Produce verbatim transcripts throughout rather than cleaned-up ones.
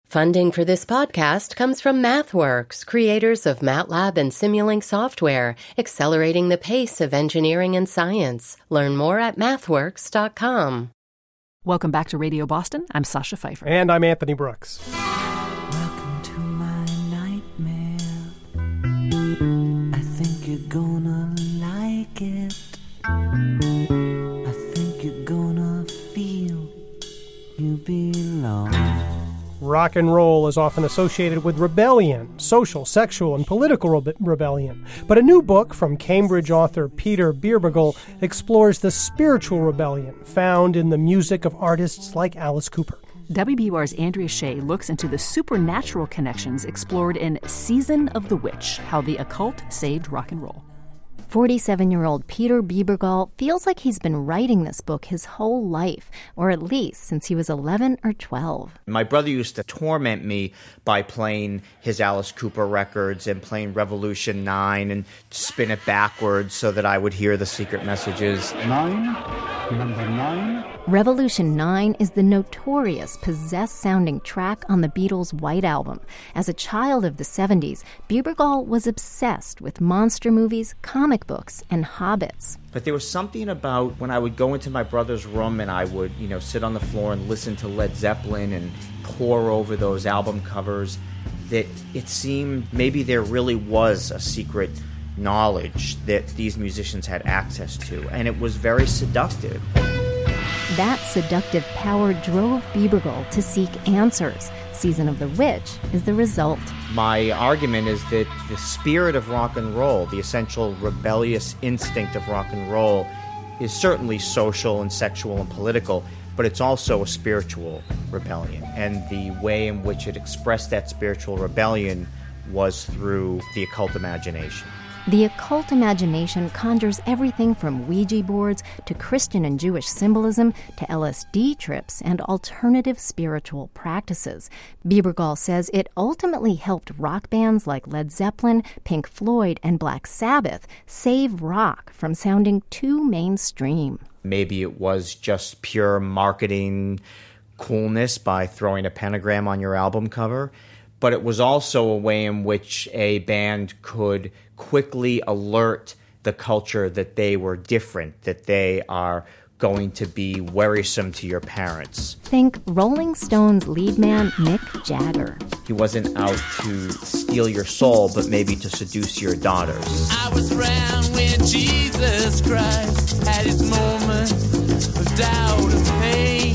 Funding for this podcast comes from MathWorks, creators of MATLAB and Simulink software, accelerating the pace of engineering and science. Learn more at mathworks dot com. Welcome back to Radio Boston. I'm Sasha Pfeiffer. And I'm Anthony Brooks. Welcome to my nightmare. I think you're gonna like it. I think you're gonna feel you belong. Rock and roll is often associated with rebellion, social, sexual, and political rebe- rebellion. But a new book from Cambridge author Peter Beerbogel explores the spiritual rebellion found in the music of artists like Alice Cooper. W B U R's Andrea Shea looks into the supernatural connections explored in Season of the Witch, How the Occult Saved Rock and Roll. forty-seven-year-old Peter Beerbogel feels like he's been writing this book his whole life, or at least since he was eleven or twelve. My brother used to torment me by playing his Alice Cooper records and playing Revolution nine and spin it backwards so that I would hear the secret messages. Nine, number nine. Revolution nine is the notorious, possessed-sounding track on the Beatles' White Album. As a child of the seventies, Beerbogel was obsessed with monster movies, comic books, and hobbits. But there was something about when I would go into my brother's room and I would, you know, sit on the floor and listen to Led Zeppelin and pore over those album covers that it seemed maybe there really was a secret knowledge that these musicians had access to, and it was very seductive. That seductive power drove Beerbogel to seek answers. Season of the Witch is the result. My argument is that the spirit of rock and roll, the essential rebellious instinct of rock and roll, is certainly social and sexual and political, but it's also a spiritual rebellion. And the way in which it expressed that spiritual rebellion was through the occult imagination. The occult imagination conjures everything from Ouija boards to Christian and Jewish symbolism to L S D trips and alternative spiritual practices. Beerbogel says it ultimately helped rock bands like Led Zeppelin, Pink Floyd, and Black Sabbath save rock from sounding too mainstream. Maybe it was just pure marketing coolness by throwing a pentagram on your album cover, but it was also a way in which a band could quickly alert the culture that they were different, that they are going to be worrisome to your parents. Think Rolling Stones lead man Mick Jagger. He wasn't out to steal your soul, but maybe to seduce your daughters. I was around when Jesus Christ had his moment of doubt and pain.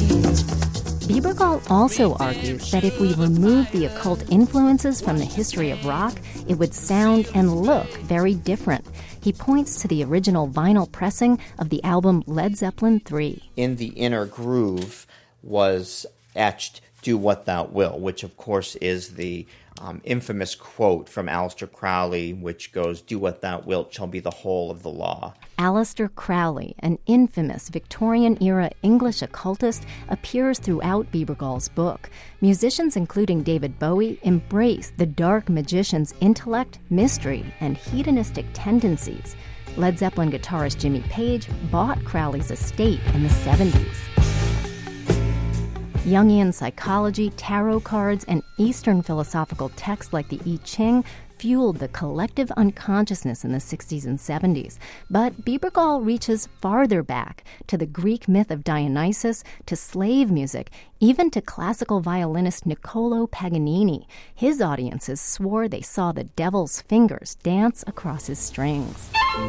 Beerbogel also argues that if we remove the occult influences from the history of rock, it would sound and look very different. He points to the original vinyl pressing of the album Led Zeppelin three. In the inner groove was etched, "Do What Thou Will," which of course is the um, infamous quote from Aleister Crowley, which goes, "Do what thou wilt shall be the whole of the law." Aleister Crowley, an infamous Victorian-era English occultist, appears throughout Beebergel's book. Musicians including David Bowie embrace the dark magician's intellect, mystery, and hedonistic tendencies. Led Zeppelin guitarist Jimmy Page bought Crowley's estate in the seventies. Jungian psychology, tarot cards, and Eastern philosophical texts like the I Ching fueled the collective unconsciousness in the sixties and seventies. But Beebergel reaches farther back, to the Greek myth of Dionysus, to slave music, even to classical violinist Niccolò Paganini. His audiences swore they saw the devil's fingers dance across his strings.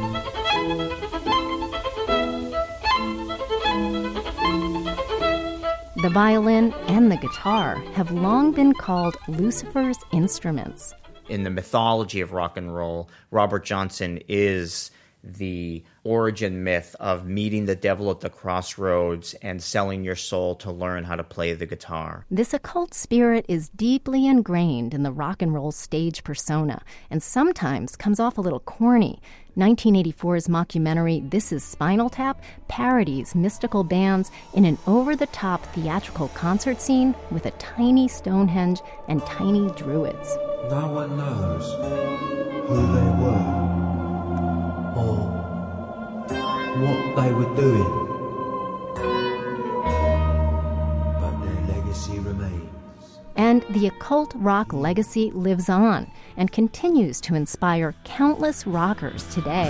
The violin and the guitar have long been called Lucifer's instruments. In the mythology of rock and roll, Robert Johnson is the origin myth of meeting the devil at the crossroads and selling your soul to learn how to play the guitar. This occult spirit is deeply ingrained in the rock and roll stage persona and sometimes comes off a little corny. nineteen eighty-four's mockumentary This Is Spinal Tap parodies mystical bands in an over-the-top theatrical concert scene with a tiny Stonehenge and tiny druids. No one knows who they were or what they were doing, but their legacy remains. And the occult rock legacy lives on and continues to inspire countless rockers today.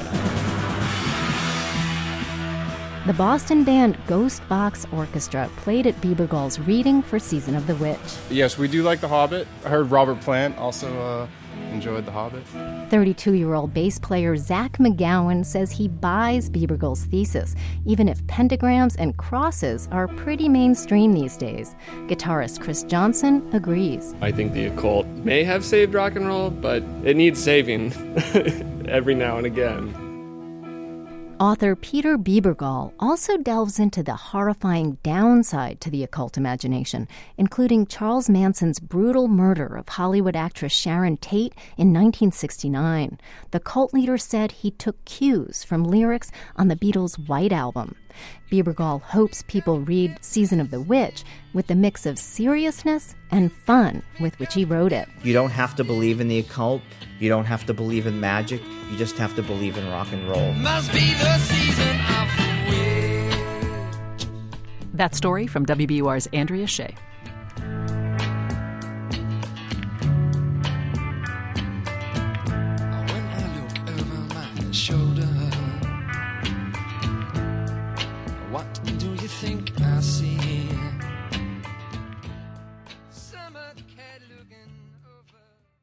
The Boston band Ghost Box Orchestra played at Biebergall's reading for Season of the Witch. Yes, we do like The Hobbit. I heard Robert Plant also uh, enjoyed The Hobbit. thirty-two-year-old bass player Zach McGowan says he buys Biebergall's thesis, even if pentagrams and crosses are pretty mainstream these days. Guitarist Chris Johnson agrees. I think the occult may have saved rock and roll, but it needs saving every now and again. Author Peter Biebergall also delves into the horrifying downside to the occult imagination, including Charles Manson's brutal murder of Hollywood actress Sharon Tate in nineteen sixty-nine. The cult leader said he took cues from lyrics on the Beatles' White Album. Biebergall hopes people read Season of the Witch with the mix of seriousness and fun with which he wrote it. You don't have to believe in the occult. You don't have to believe in magic. You just have to believe in rock and roll. Must be the season of the witch. That story from W B U R's Andrea Shea. When I look over my shoulder, what do you think I see? Summer cat looking over.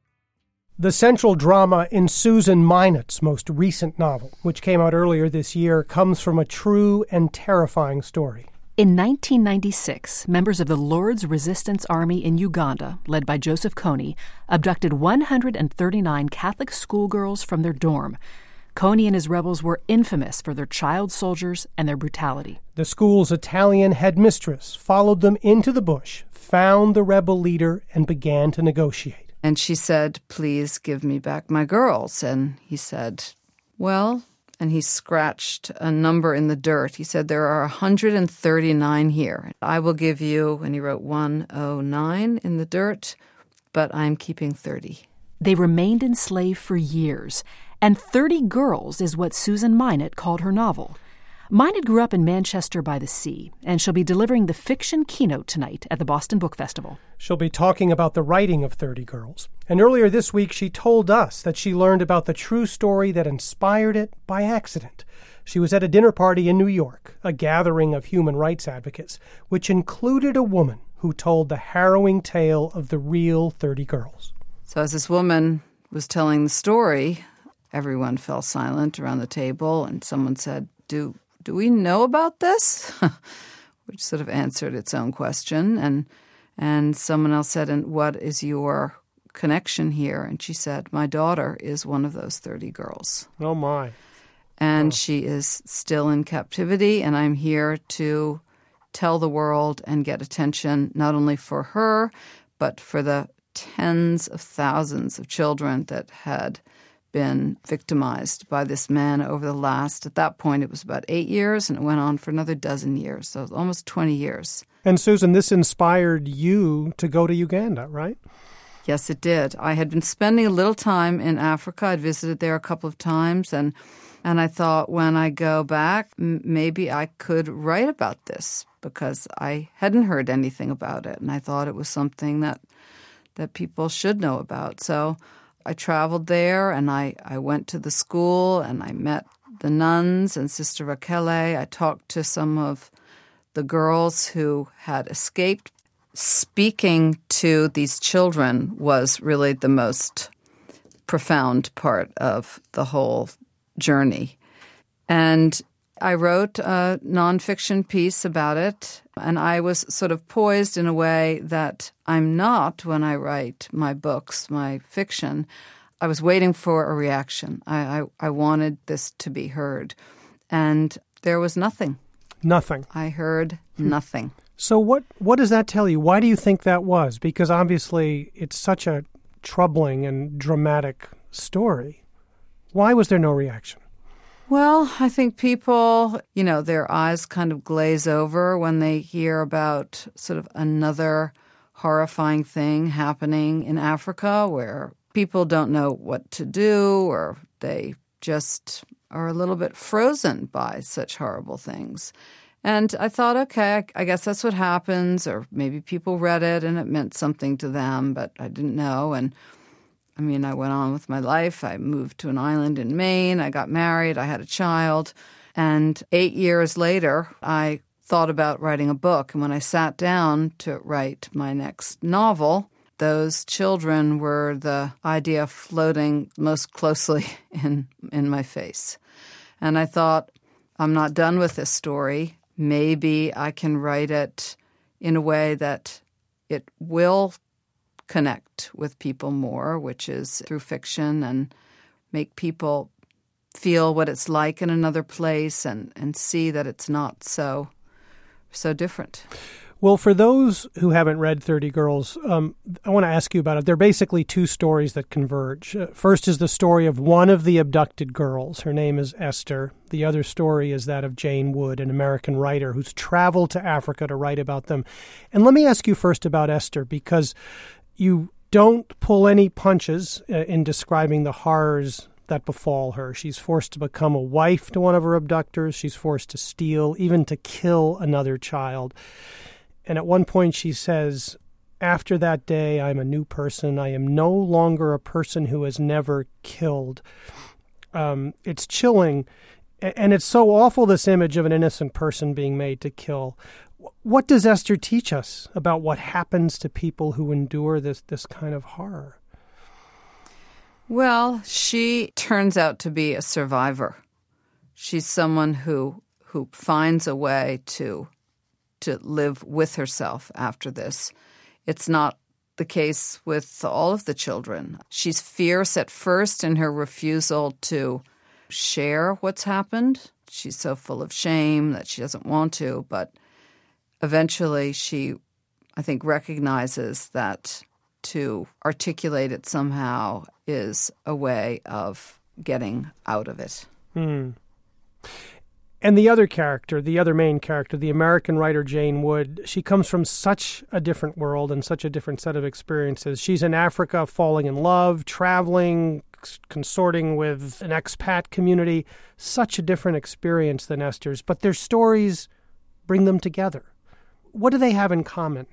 The central drama in Susan Minot's most recent novel, which came out earlier this year, comes from a true and terrifying story. In nineteen ninety-six, members of the Lord's Resistance Army in Uganda, led by Joseph Kony, abducted one hundred thirty-nine Catholic schoolgirls from their dorm. Kony and his rebels were infamous for their child soldiers and their brutality. The school's Italian headmistress followed them into the bush, found the rebel leader, and began to negotiate. And she said, "Please give me back my girls." And he said, "Well," and he scratched a number in the dirt. He said, "There are one hundred thirty-nine here. I will give you," and he wrote one oh nine in the dirt, "but I'm keeping thirty. They remained enslaved for years, and thirty Girls is what Susan Minot called her novel. Minot grew up in Manchester by the Sea, and she'll be delivering the fiction keynote tonight at the Boston Book Festival. She'll be talking about the writing of thirty Girls. And earlier this week, she told us that she learned about the true story that inspired it by accident. She was at a dinner party in New York, a gathering of human rights advocates, which included a woman who told the harrowing tale of the real thirty Girls. So as this woman was telling the story, everyone fell silent around the table, and someone said, do do we know about this? Which sort of answered its own question. And and someone else said, "And what is your connection here?" And she said, "My daughter is one of those thirty girls." Oh, my. And oh. she is still in captivity, and I'm here to tell the world and get attention not only for her, but for the tens of thousands of children that had been victimized by this man over the last, at that point, it was about eight years, and it went on for another dozen years, so almost twenty years. And Susan, this inspired you to go to Uganda, right? Yes, it did. I had been spending a little time in Africa. I'd visited there a couple of times, and and I thought when I go back, m- maybe I could write about this, because I hadn't heard anything about it, and I thought it was something that that people should know about. So I traveled there, and I, I went to the school, and I met the nuns and Sister Rakele. I talked to some of the girls who had escaped. Speaking to these children was really the most profound part of the whole journey. And I wrote a nonfiction piece about it, and I was sort of poised in a way that I'm not when I write my books, my fiction. I was waiting for a reaction. I, I, I wanted this to be heard. And there was nothing. Nothing. I heard nothing. So what, what does that tell you? Why do you think that was? Because obviously it's such a troubling and dramatic story. Why was there no reaction? Well, I think people, you know, their eyes kind of glaze over when they hear about sort of another horrifying thing happening in Africa where people don't know what to do, or they just are a little bit frozen by such horrible things. And I thought, okay, I, I guess that's what happens, or maybe people read it and it meant something to them, but I didn't know. And I mean, I went on with my life. I moved to an island in Maine. I got married. I had a child. And eight years later, I thought about writing a book. And when I sat down to write my next novel, those children were the idea floating most closely in, in my face. And I thought, I'm not done with this story. Maybe I can write it in a way that it will connect with people more, which is through fiction, and make people feel what it's like in another place and, and see that it's not so so different. Well, for those who haven't read thirty Girls, um, I want to ask you about it. They're basically two stories that converge. Uh, first is the story of one of the abducted girls. Her name is Esther. The other story is that of Jane Wood, an American writer who's traveled to Africa to write about them. And let me ask you first about Esther, because you don't pull any punches uh, in describing the horrors that befall her. She's forced to become a wife to one of her abductors. She's forced to steal, even to kill another child. And at one point she says, after that day, I'm a new person. I am no longer a person who has never killed. Um, it's chilling. And it's so awful, this image of an innocent person being made to kill. What does Esther teach us about what happens to people who endure this, this kind of horror? Well, she turns out to be a survivor. She's someone who who finds a way to to live with herself after this. It's not the case with all of the children. She's fierce at first in her refusal to share what's happened. She's so full of shame that she doesn't want to, but eventually she, I think, recognizes that to articulate it somehow is a way of getting out of it. Hmm. And the other character, the other main character, the American writer Jane Wood, she comes from such a different world and such a different set of experiences. She's in Africa falling in love, traveling, consorting with an expat community. Such a different experience than Esther's, but their stories bring them together. What do they have in common?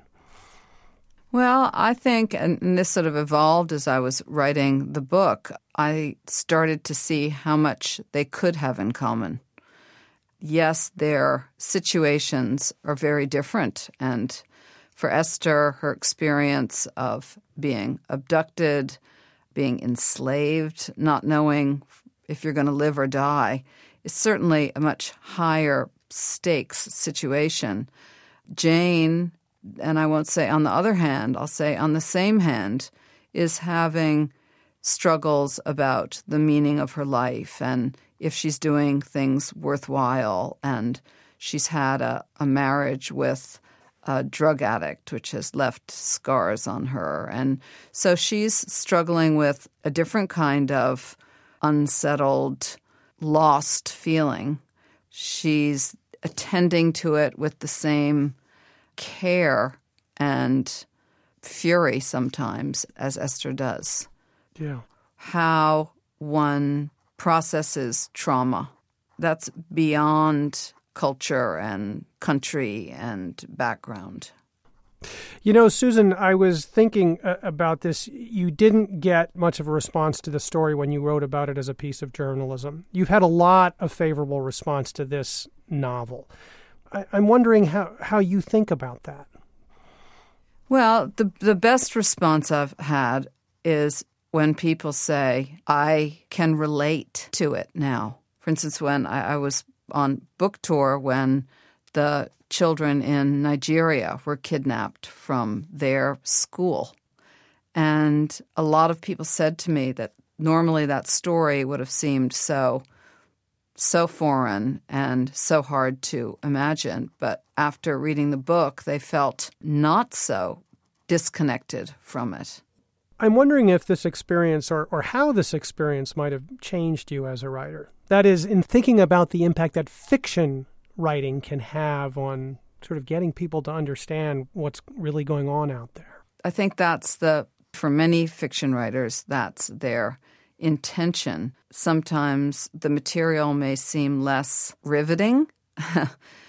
Well, I think, and this sort of evolved as I was writing the book, I started to see how much they could have in common. Yes, their situations are very different. And for Esther, her experience of being abducted, being enslaved, not knowing if you're going to live or die, is certainly a much higher stakes situation. Jane, and I won't say on the other hand, I'll say on the same hand, is having struggles about the meaning of her life and if she's doing things worthwhile. And she's had a, a marriage with a drug addict, which has left scars on her. And so she's struggling with a different kind of unsettled, lost feeling. She's attending to it with the same care and fury sometimes as Esther does. Yeah. How one processes trauma. That's beyond culture and country and background. You know, Susan, I was thinking uh, about this. You didn't get much of a response to the story when you wrote about it as a piece of journalism. You've had a lot of favorable response to this novel. I, I'm wondering how, how you think about that. Well, the the best response I've had is when people say, I can relate to it now. For instance, when I, I was on book tour when the children in Nigeria were kidnapped from their school. And a lot of people said to me that normally that story would have seemed so, so foreign and so hard to imagine. But after reading the book, they felt not so disconnected from it. I'm wondering if this experience or, or how this experience might have changed you as a writer. That is, in thinking about the impact that fiction writing can have on sort of getting people to understand what's really going on out there. I think that's the, for many fiction writers, that's their intention. Sometimes the material may seem less riveting.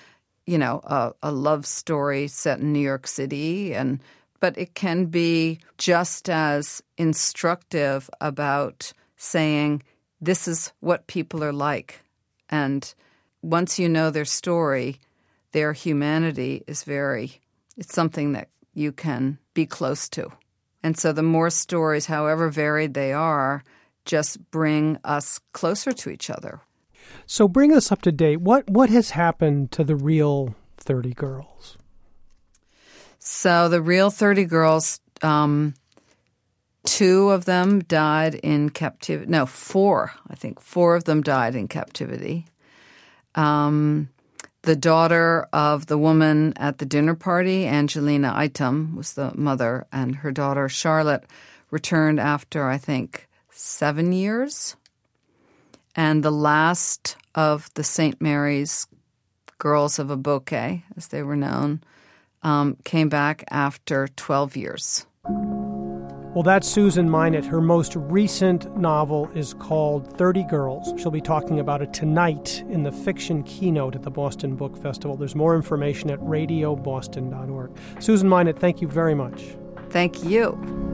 you know, a, a love story set in New York City, and but it can be just as instructive about saying, this is what people are like. And once you know their story, their humanity is very, it's something that you can be close to. And so the more stories, however varied they are, just bring us closer to each other. So bring us up to date. What what has happened to the real thirty girls? So the real thirty girls, um, two of them died in captivity. No, four. I think four of them died in captivity. Um, the daughter of the woman at the dinner party, Angelina Item, was the mother, and her daughter Charlotte returned after, I think, seven years. And the last of the Saint Mary's Girls of a Bouquet, as they were known, um, came back after twelve years. Well, that's Susan Minot. Her most recent novel is called thirty Girls. She'll be talking about it tonight in the fiction keynote at the Boston Book Festival. There's more information at radio boston dot org. Susan Minot, thank you very much. Thank you.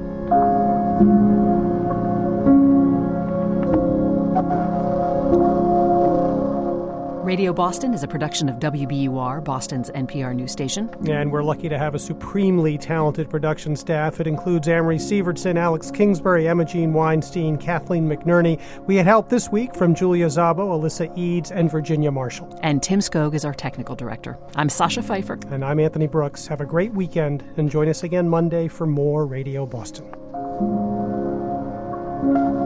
Radio Boston is a production of W B U R, Boston's N P R news station. And we're lucky to have a supremely talented production staff. It includes Amory Sievertson, Alex Kingsbury, Emma Jean Weinstein, Kathleen McNerney. We had help this week from Julia Szabo, Alyssa Eads, and Virginia Marshall. And Tim Skog is our technical director. I'm Sasha Pfeiffer. And I'm Anthony Brooks. Have a great weekend, and join us again Monday for more Radio Boston.